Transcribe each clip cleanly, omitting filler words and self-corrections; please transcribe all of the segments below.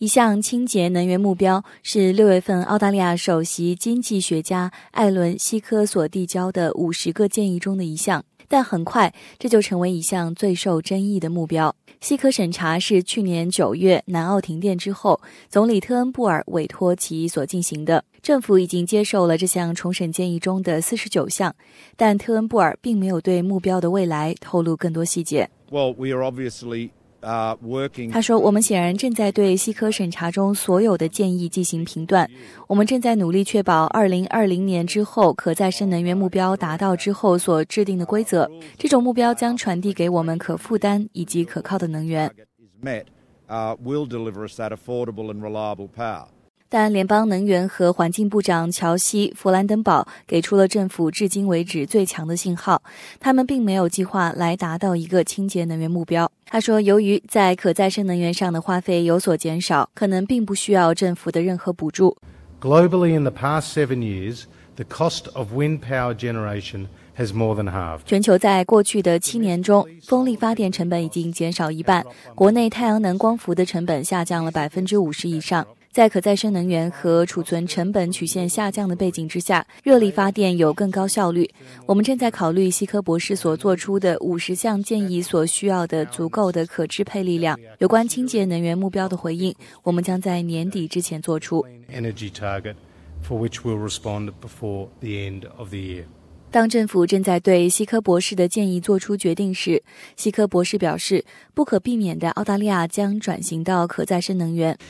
一项清洁能源目标是6月份澳大利亚首席经济学家艾伦·希科所递交的50个建议中的一项，但很快这就成为一项最受争议的目标。希科审查是去年9月南澳停电之后，总理特恩布尔委托其所进行的。政府已经接受了这项重审建议中的49项，但特恩布尔并没有对目标的未来透露更多细节。他说，我们显然正在对希科审查中所有的建议进行评断，我们正在努力确保2020年之后可再生能源目标达到之后所制定的规则，这种目标将传递给我们可负担以及可靠的能源。但联邦能源和环境部长乔西·弗兰登堡给出了政府至今为止最强的信号，他们并没有计划来达到一个清洁能源目标。他说，由于在可再生能源上的花费有所减少，可能并不需要政府的任何补助。 Globally, in the past 7 years, the cost of wind power generation has more than halved. 全球在过去的7年中，风力发电成本已经减少一半，国内太阳能光伏的成本下降了50%以上。在可再生能源和储存成本曲线下降的背景之下，热力发电有更高效率。我们正在考虑希科博士所做出的50项建议所需要的足够的可支配力量。有关清洁能源目标的回应，我们将在年底之前做出。 Energy target for which we'll respond before the end of the year. 当政府正在对希科博士的建议做出决定时，希科博士表示，不可避免的澳大利亚将转型到可再生能源。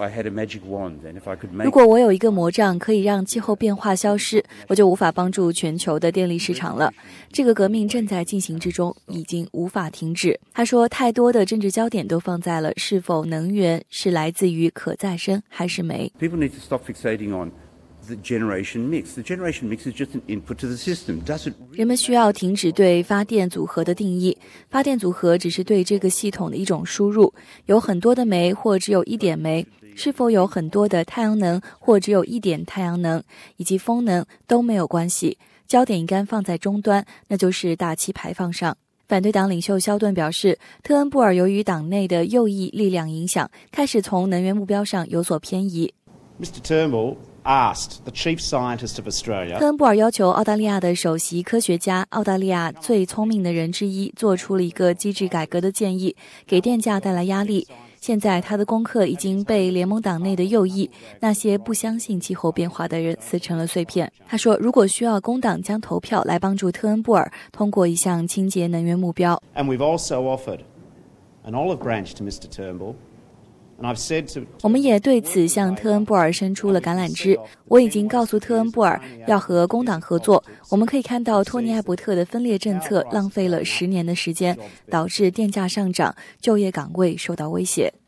如果我有一个魔杖可以让气候变化消失，我就无法帮助全球的电力市场了。这个革命正在进行之中，已经无法停止。他说，太多的政治焦点都放在了是否能源是来自于可再生还是煤。 People need to stop fixating on the generation mix. The generation mix is just an input to the system. Doesn't 人们需要停止对发电组合的定义，发电组合只是对这个系统的一种输入，有很多的煤或只有一点煤，是否有很多的太阳能或只有一点太阳能，以及风能都没有关系，焦点应该放在终端，那就是大气排放上。反对党领袖肖顿表示，特恩布尔由于党内的右翼力量影响，开始从能源目标上有所偏移。 Mr. Turnbull asked the chief scientist of Australia. 特恩布尔要求澳大利亚的首席科学家、澳大利亚最聪明的人之一做出了一个机制改革的建议，给电价带来压力。现在他的功课已经被联盟党内的右翼那些不相信气候变化的人撕成了碎片。他说，如果需要工党将投票来帮助特恩布尔通过一项清洁能源目标。 And we've also offered an olive branch to Mr. Turnbull. 我们也对此向特恩布尔伸出了橄榄枝。我已经告诉特恩布尔要和工党合作。我们可以看到托尼·艾伯特的分裂政策浪费了10年的时间，导致电价上涨，就业岗位受到威胁。